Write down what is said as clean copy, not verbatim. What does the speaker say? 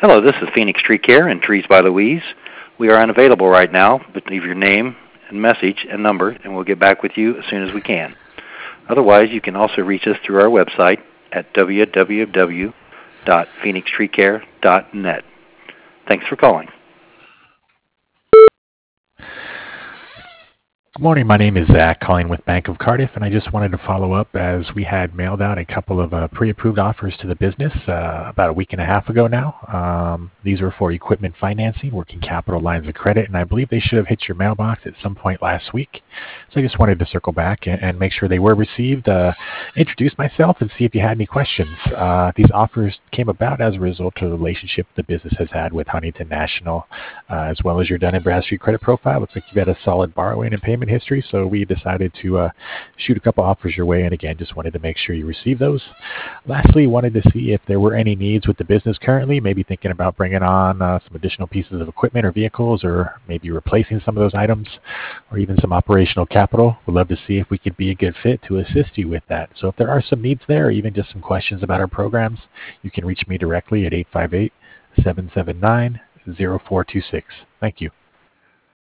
Hello, this is Phoenix Tree Care in Trees by Louise. We are unavailable right now, but leave your name and message and number, and we'll get back with you as soon as we can. Otherwise, you can also reach us through our website at www.phoenixtreecare.net. Thanks for calling. Good morning. My name is Zach, calling with Bank of Cardiff, and I just wanted to follow up as we had mailed out a couple of pre-approved offers to the business about a week and a half ago now. These were for equipment financing, working capital lines of credit, and I believe they should have hit your mailbox at some point last week. So I just wanted to circle back and make sure they were received, introduce myself, and see if you had any questions. These offers came about as a result of the relationship the business has had with Huntington National, as well as your Dun & Bradstreet credit profile. Looks like you've had a solid borrowing and payment history, so we decided to shoot a couple offers your way, and again, just wanted to make sure you receive those. Lastly, wanted to see if there were any needs with the business currently, maybe thinking about bringing on some additional pieces of equipment or vehicles, or maybe replacing some of those items, or even some operational capital. We'd love to see if we could be a good fit to assist you with that. So if there are some needs there, or even just some questions about our programs, you can reach me directly at 858-779-0426. Thank you.